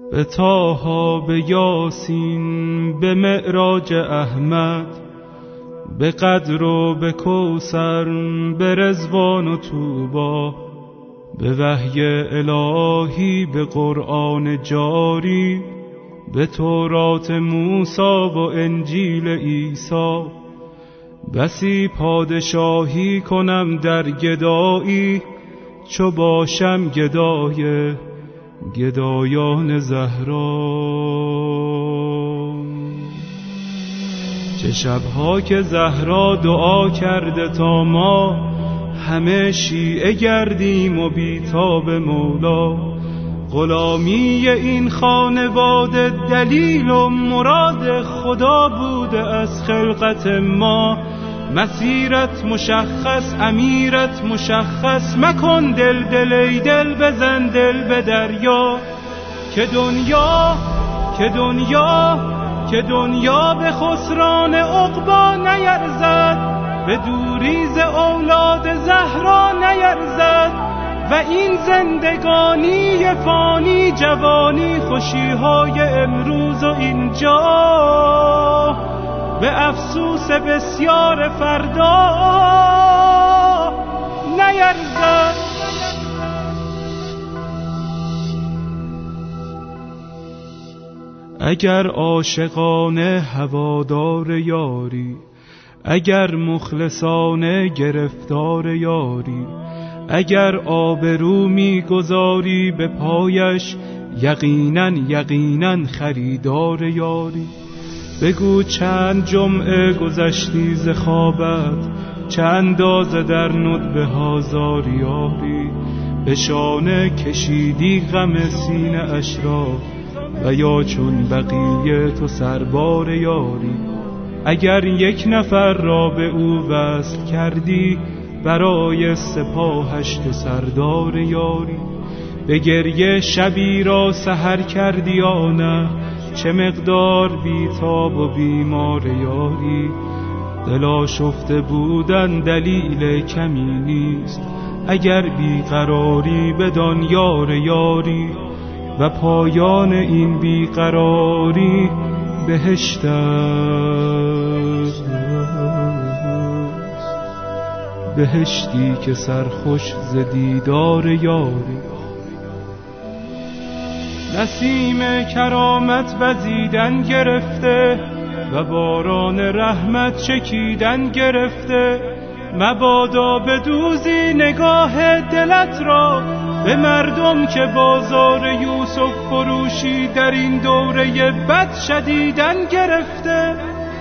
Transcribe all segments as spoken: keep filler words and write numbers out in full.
به طه، به یاسین، به معراج احمد، به قدر و به کوثر، به رضوان و طوبی، به وحی الهی، به قرآن جاری، به تورات موسی و انجیل عیسی. بسی پادشاهی کنم در گدایی، چو باشم گدای گدایان زهرا. چه شبها که زهرا دعا کرده تا ما همه شیعه گردیم و بیتاب مولا. غلامی این خانواده دلیل و مراد خدا بوده از خلقت ما. مسیرت مشخص، امیرت مشخص، مکن دل دل ای دل، بزن دل به دریا. که دنیا که دنیا که دنیا به خسران عقبا نیرزد، به دوریز اولاد زهرا نیرزد. و این زندگانی فانی، جوانی، خوشیهای امروز و اینجا، به افسوس بسیار فردا نیرزد. اگر عاشقانه هوادار یاری، اگر مخلصانه گرفتار یاری، اگر آبرو می گذاری به پایش، یقینا یقینا خریدار یاری. بگو چند جمعه گذشتی ز خوابت، چند اندازه در ندبه ها زاری یاری. به شانه کشیدی غم سینه اش را، و یا چون بقیه تو سربار یاری. اگر یک نفر را به او وصل کردی، برای سپاهش تو سردار یاری. به گریه شبی را سحر کردی یا نه، چه مقدار بیتاب و بیمار یاری. دل آشفته بودن دلیل کمی نیست، اگر بیقراری بدان یار یاری. و پایان این بیقراری بهشت است، بهشتی که سرخوش ز دیدار یاری. نسیم کرامت وزیدن گرفته، و باران رحمت چکیدن گرفته. مبادا بدوزی نگاه دلت را، به مردم که بازار یوسف فروشی در این دوره بد شدیدن گرفته.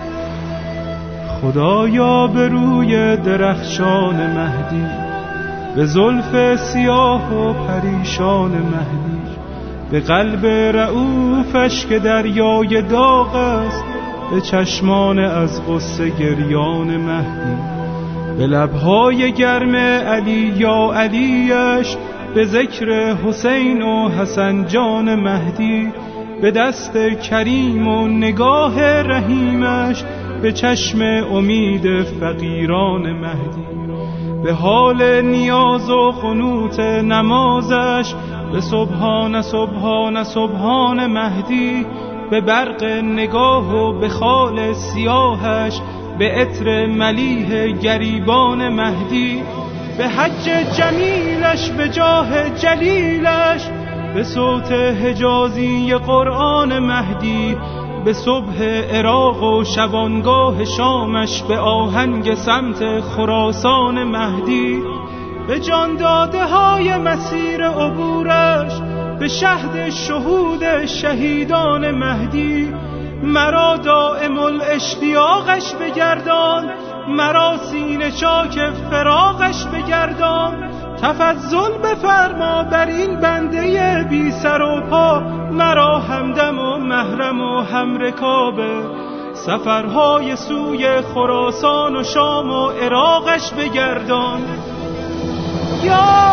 خدایا به روی درخشان مهدی، به زلف سیاه و پریشان مهدی، به قلب رؤوفش که دریای داغ است، به چشمان از غصه گریان مهدی، به لبهای گرم علی یا علیش، به ذکر حسین و حسن جان مهدی، به دست کریم و نگاه رحیمش، به چشم امید فقیران مهدی، به حال نیاز و قنوت نمازش، به سبحان سبحان سبحان مهدی، به برق نگاه و به خال سیاهش، به عطر ملیح گریبان مهدی، به حج جمیلش، به جاه جلیلش، به صوت حجازی قرآن مهدی، به صبح عراق و شبانگاه شامش، به آهنگ سمت خراسان مهدی، به جان داده های مسیر عبورش، به شهد شهود شهیدان مهدی. مرا دائم الاشتیاقش بگردان، مرا سینه چاک فراقش بگردان. تفضل بفرما بر این بنده بی سر و پا، مرا همدم و محرم و همرکابه. سفرهای سوی خراسان و شام و عراقش بگردان. یا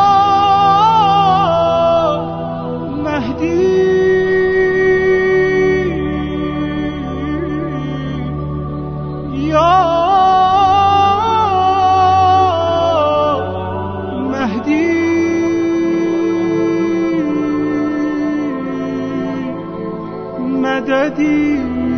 مهدی، یا مهدی. مددی